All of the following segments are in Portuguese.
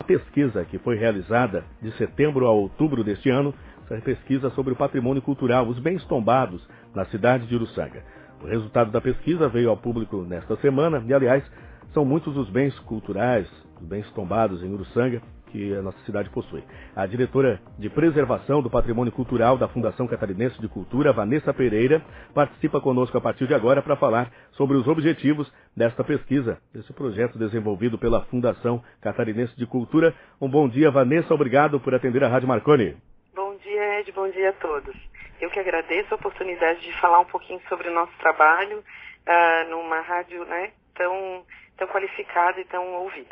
pesquisa que foi realizada de setembro a outubro deste ano, essa pesquisa sobre o patrimônio cultural, os bens tombados na cidade de Uruçanga. O resultado da pesquisa veio ao público nesta semana e, aliás, são muitos os bens culturais, os bens tombados em Uruçanga, que a nossa cidade possui. A diretora de Preservação do Patrimônio Cultural da Fundação Catarinense de Cultura, Vanessa Pereira, participa conosco a partir de agora para falar sobre os objetivos desta pesquisa, desse projeto desenvolvido pela Fundação Catarinense de Cultura. Um bom dia, Vanessa, obrigado por atender a Rádio Marconi. Bom dia, Ed, bom dia a todos. Eu que agradeço a oportunidade de falar um pouquinho sobre o nosso trabalho numa rádio, né, tão qualificada e tão ouvida.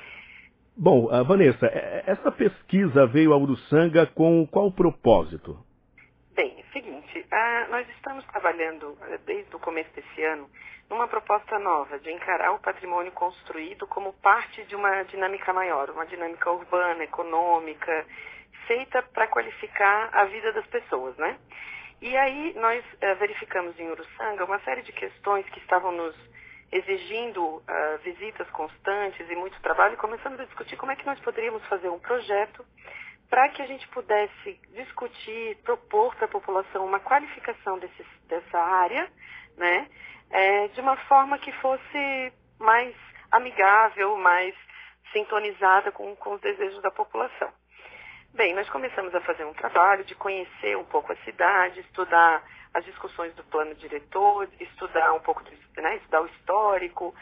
Bom, Vanessa, essa pesquisa veio a Uruçanga com qual propósito? Bem, é o seguinte, nós estamos trabalhando desde o começo desse ano numa proposta nova de encarar o patrimônio construído como parte de uma dinâmica maior, uma dinâmica urbana, econômica, feita para qualificar a vida das pessoas, né? E aí nós verificamos em Uruçanga uma série de questões que estavam nos exigindo visitas constantes e muito trabalho, e começamos a discutir como é que nós poderíamos fazer um projeto para que a gente pudesse discutir, propor para a população uma qualificação dessa área, né, de uma forma que fosse mais amigável, mais sintonizada com os desejos da população. Bem, nós começamos a fazer um trabalho de conhecer um pouco a cidade, estudar as discussões do plano diretor, estudar um pouco, estudar o histórico,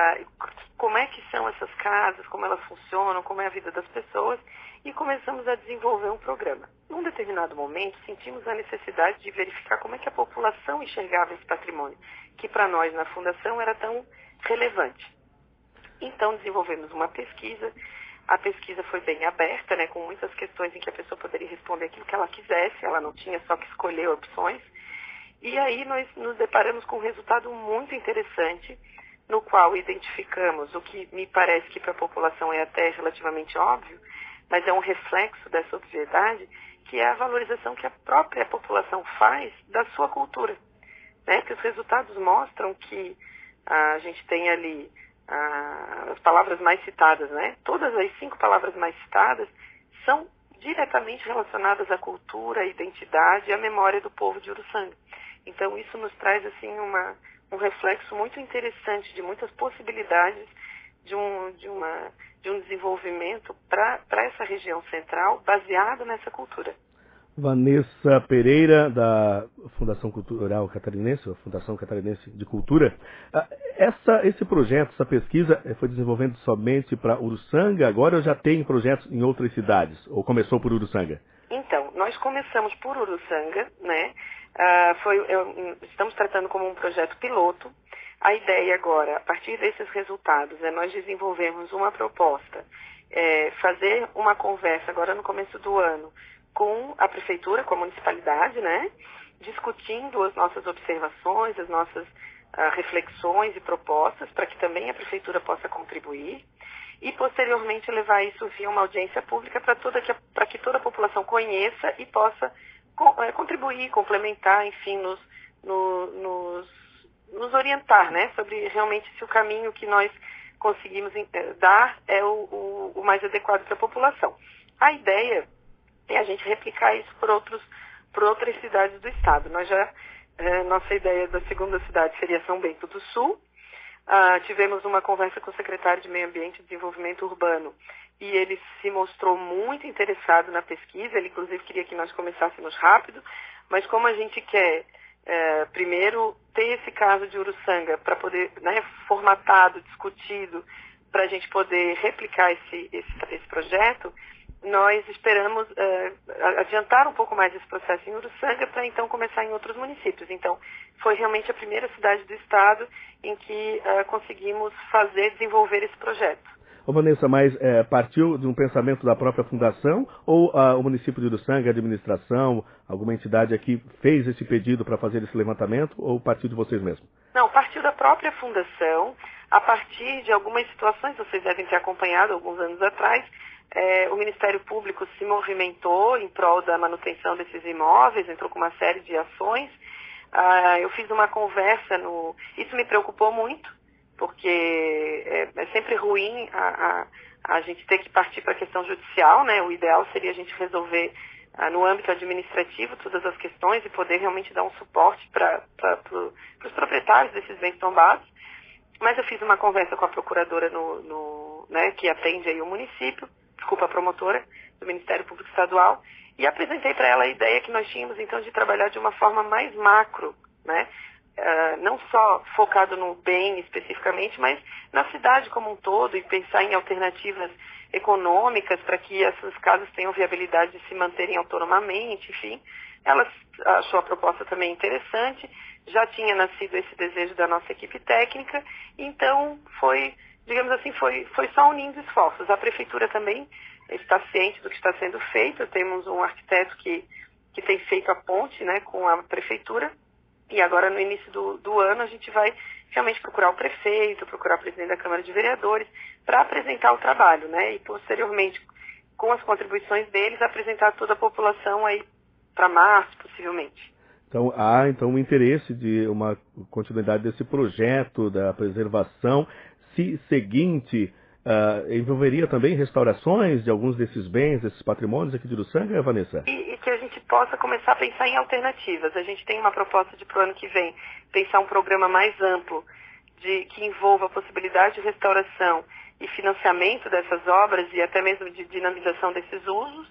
como é que são essas casas, como elas funcionam, como é a vida das pessoas, e começamos a desenvolver um programa. Num determinado momento, sentimos a necessidade de verificar como é que a população enxergava esse patrimônio, que para nós na Fundação era tão relevante. Então, desenvolvemos uma pesquisa. A pesquisa foi bem aberta, né, com muitas questões em que a pessoa poderia responder aquilo que ela quisesse, ela não tinha só que escolher opções. E aí nós nos deparamos com um resultado muito interessante, no qual identificamos o que me parece que para a população é até relativamente óbvio, mas é um reflexo dessa obviedade, que é a valorização que a própria população faz da sua cultura, né? Que os resultados mostram que a gente tem ali as palavras mais citadas, né? Todas as 5 palavras mais citadas são diretamente relacionadas à cultura, à identidade e à memória do povo de Uruçanga. Então isso nos traz assim um reflexo muito interessante de muitas possibilidades de um desenvolvimento para essa região central baseado nessa cultura. Vanessa Pereira, da Fundação Cultural Catarinense, a Fundação Catarinense de Cultura. Esse projeto, essa pesquisa, foi desenvolvendo somente para Uruçanga, agora ou já tem projetos em outras cidades? Ou começou por Uruçanga? Então, nós começamos por Uruçanga, né? Estamos tratando como um projeto piloto. A ideia agora, a partir desses resultados, é nós desenvolvermos uma proposta, fazer uma conversa agora no começo do ano com a prefeitura, com a municipalidade, né? Discutindo as nossas observações, as nossas reflexões e propostas, para que também a prefeitura possa contribuir. E, posteriormente, levar isso via uma audiência pública para que toda a população conheça e possa contribuir, complementar, enfim, nos orientar, né, sobre realmente se o caminho que nós conseguimos dar é o mais adequado para a população. A ideia é a gente replicar isso por outras cidades do estado. Nossa ideia da segunda cidade seria São Bento do Sul. Tivemos uma conversa com o secretário de Meio Ambiente e Desenvolvimento Urbano e ele se mostrou muito interessado na pesquisa. Ele inclusive queria que nós começássemos rápido, mas como a gente quer primeiro ter esse caso de Uruçanga para poder, né, formatado, discutido, para a gente poder replicar esse projeto, nós esperamos adiantar um pouco mais esse processo em Uruçanga para então começar em outros municípios. Então, foi realmente a primeira cidade do estado em que conseguimos desenvolver esse projeto. Vanessa, mas partiu de um pensamento da própria fundação ou o município de Uruçanga, a administração, alguma entidade aqui fez esse pedido para fazer esse levantamento ou partiu de vocês mesmos? Não, partiu da própria fundação, a partir de algumas situações, vocês devem ter acompanhado alguns anos atrás, o Ministério Público se movimentou em prol da manutenção desses imóveis, entrou com uma série de ações. Eu fiz uma conversa, isso me preocupou muito, porque é sempre ruim a gente ter que partir para a questão judicial, né? O ideal seria a gente resolver no âmbito administrativo todas as questões e poder realmente dar um suporte para os proprietários desses bens tombados. Mas eu fiz uma conversa com a procuradora né, que atende aí o município, a promotora do Ministério Público Estadual, e apresentei para ela a ideia que nós tínhamos, então, de trabalhar de uma forma mais macro, né? Não só focado no bem especificamente, mas na cidade como um todo, e pensar em alternativas econômicas para que essas casas tenham viabilidade de se manterem autonomamente, enfim. Ela achou a proposta também interessante, já tinha nascido esse desejo da nossa equipe técnica, então foi, digamos assim, foi só unindo esforços. A prefeitura também está ciente do que está sendo feito, temos um arquiteto que tem feito a ponte, né, com a prefeitura, e agora no início do ano a gente vai realmente procurar o prefeito, procurar o presidente da Câmara de Vereadores para apresentar o trabalho, né, e posteriormente, com as contribuições deles, apresentar toda a população aí para março, possivelmente. Então, há um interesse de uma continuidade desse projeto da preservação. Seguinte, envolveria também restaurações de alguns desses bens, desses patrimônios aqui de Uruçanga, Vanessa? E que a gente possa começar a pensar em alternativas. A gente tem uma proposta para o ano que vem, pensar um programa mais amplo, que envolva a possibilidade de restauração e financiamento dessas obras e até mesmo de dinamização desses usos.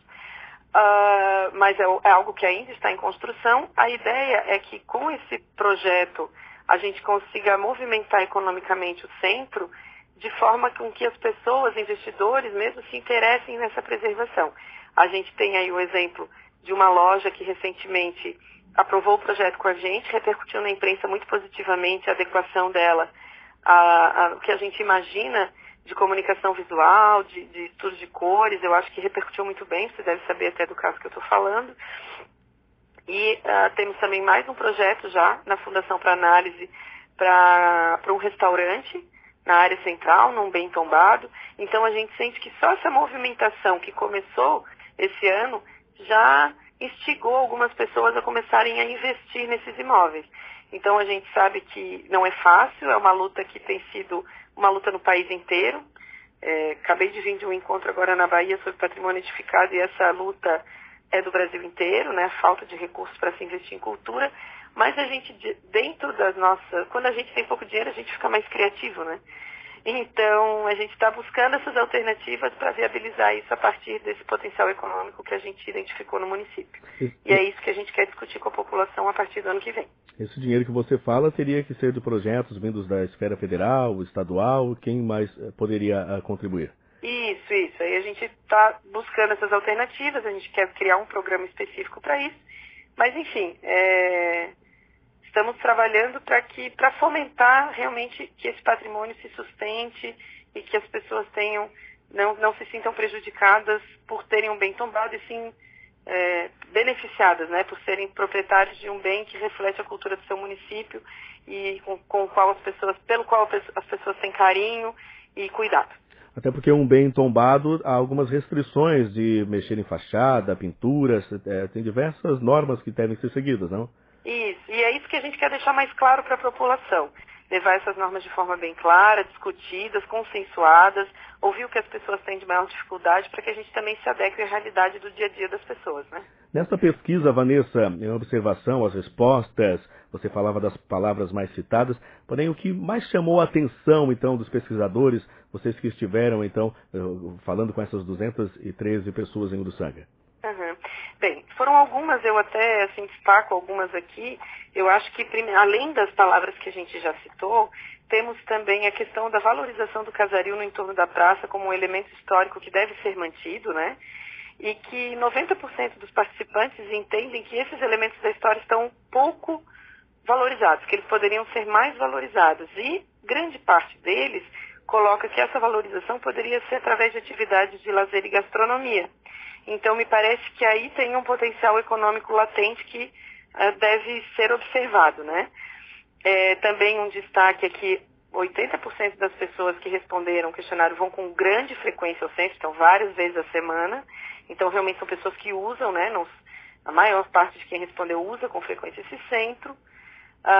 Mas é algo que ainda está em construção. A ideia é que com esse projeto a gente consiga movimentar economicamente o centro de forma com que as pessoas, investidores mesmo, se interessem nessa preservação. A gente tem aí o exemplo de uma loja que recentemente aprovou o projeto com a gente, repercutiu na imprensa muito positivamente a adequação dela ao que a gente imagina de comunicação visual, de estudo de cores. Eu acho que repercutiu muito bem, você deve saber até do caso que eu estou falando. E temos também mais um projeto já na Fundação para Análise para um restaurante na área central, num bem tombado. Então a gente sente que só essa movimentação que começou esse ano já instigou algumas pessoas a começarem a investir nesses imóveis. Então a gente sabe que não é fácil, é uma luta que tem sido uma luta no país inteiro. Acabei de vir de um encontro agora na Bahia sobre patrimônio edificado e essa luta é do Brasil inteiro, né? A falta de recursos para se investir em cultura. Mas a gente, dentro das nossas... Quando a gente tem pouco dinheiro, a gente fica mais criativo, né? Então, a gente está buscando essas alternativas para viabilizar isso a partir desse potencial econômico que a gente identificou no município. E é isso que a gente quer discutir com a população a partir do ano que vem. Esse dinheiro que você fala teria que ser de projetos vindos da esfera federal, estadual, quem mais poderia contribuir? Isso. Aí a gente está buscando essas alternativas, a gente quer criar um programa específico para isso. Mas, enfim, estamos trabalhando para fomentar realmente que esse patrimônio se sustente e que as pessoas não se sintam prejudicadas por terem um bem tombado e sim beneficiadas, né, por serem proprietários de um bem que reflete a cultura do seu município e pelo qual as pessoas têm carinho e cuidado. Até porque um bem tombado há algumas restrições de mexer em fachada, pinturas, tem diversas normas que devem ser seguidas, não? Isso, e é isso que a gente quer deixar mais claro para a população. Levar essas normas de forma bem clara, discutidas, consensuadas, ouvir o que as pessoas têm de maior dificuldade para que a gente também se adeque à realidade do dia a dia das pessoas, né? Nesta pesquisa, Vanessa, em observação às respostas, você falava das palavras mais citadas, porém o que mais chamou a atenção, então, dos pesquisadores, vocês que estiveram, então, falando com essas 213 pessoas em Uruçanga? Uhum. Bem, foram algumas, eu até assim, destaco algumas aqui. Eu acho que, além das palavras que a gente já citou, temos também a questão da valorização do casaril no entorno da praça como um elemento histórico que deve ser mantido, né? E que 90% dos participantes entendem que esses elementos da história estão pouco valorizados, que eles poderiam ser mais valorizados. E grande parte deles coloca que essa valorização poderia ser através de atividades de lazer e gastronomia. Então, me parece que aí tem um potencial econômico latente que deve ser observado, né? Também um destaque é que 80% das pessoas que responderam o questionário vão com grande frequência ao centro, então várias vezes a semana. Então, realmente são pessoas que usam, né? A maior parte de quem respondeu usa com frequência esse centro.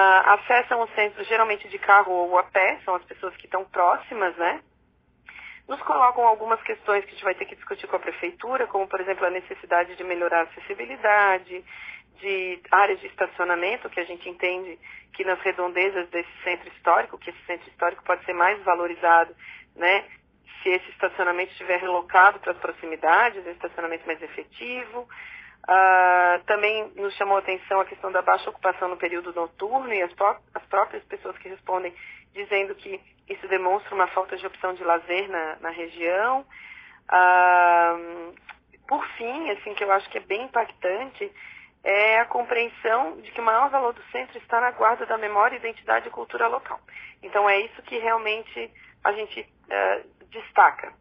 Acessam o centro geralmente de carro ou a pé, são as pessoas que estão próximas, né? nos colocam algumas questões que a gente vai ter que discutir com a prefeitura, como, por exemplo, a necessidade de melhorar a acessibilidade, de áreas de estacionamento, que a gente entende que nas redondezas desse centro histórico, que esse centro histórico pode ser mais valorizado, né, se esse estacionamento estiver relocado para as proximidades, um estacionamento mais efetivo. Também nos chamou a atenção a questão da baixa ocupação no período noturno e as próprias pessoas que respondem dizendo que isso demonstra uma falta de opção de lazer na região. Por fim, assim, que eu acho que é bem impactante, é a compreensão de que o maior valor do centro está na guarda da memória, identidade e cultura local. Então é isso que realmente a gente destaca.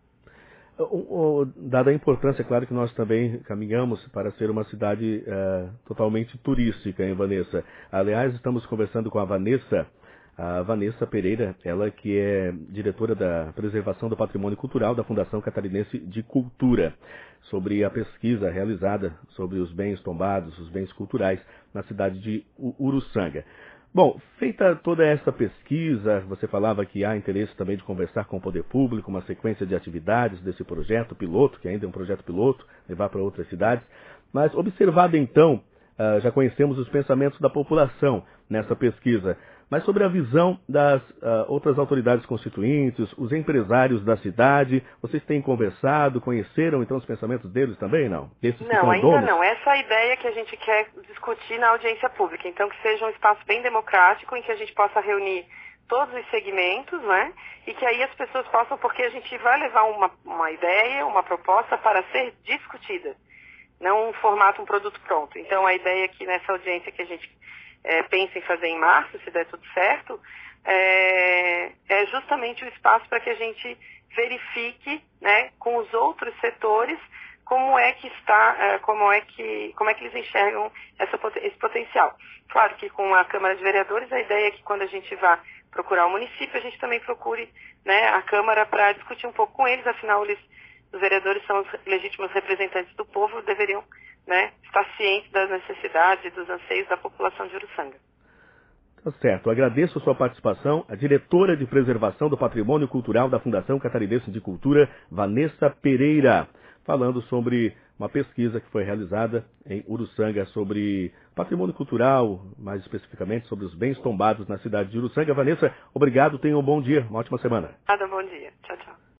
Dada a importância, é claro que nós também caminhamos para ser uma cidade totalmente turística, hein, Vanessa? Aliás, estamos conversando com a Vanessa Pereira, ela que é diretora da Preservação do Patrimônio Cultural da Fundação Catarinense de Cultura, sobre a pesquisa realizada sobre os bens tombados, os bens culturais, na cidade de Uruçanga. Bom, feita toda essa pesquisa, você falava que há interesse também de conversar com o poder público, uma sequência de atividades desse projeto piloto, que ainda é um projeto piloto, levar para outras cidades. Mas, observado então, já conhecemos os pensamentos da população nessa pesquisa, mas sobre a visão das outras autoridades constituintes, os empresários da cidade, vocês têm conversado, conheceram então os pensamentos deles também, não? Não, ainda não. Essa é a ideia que a gente quer discutir na audiência pública. Então, que seja um espaço bem democrático, em que a gente possa reunir todos os segmentos, né? E que aí as pessoas possam, porque a gente vai levar uma ideia, uma proposta para ser discutida, não um formato, um produto pronto. Então, a ideia é que nessa audiência que a gente pensa em fazer em março, se der tudo certo, é justamente o espaço para que a gente verifique, né, com os outros setores como é que está, como é que eles enxergam esse potencial. Claro que com a Câmara de Vereadores a ideia é que quando a gente vá procurar o município, a gente também procure, né, a Câmara para discutir um pouco com eles, afinal os vereadores são os legítimos representantes do povo, deveriam, né, estar cientes das necessidades e dos anseios da população de Uruçanga. Tá certo. Agradeço a sua participação, a diretora de Preservação do Patrimônio Cultural da Fundação Catarinense de Cultura, Vanessa Pereira, falando sobre uma pesquisa que foi realizada em Uruçanga sobre patrimônio cultural, mais especificamente sobre os bens tombados na cidade de Uruçanga. Vanessa, obrigado, tenha um bom dia, uma ótima semana. Nada, bom dia. Tchau, tchau.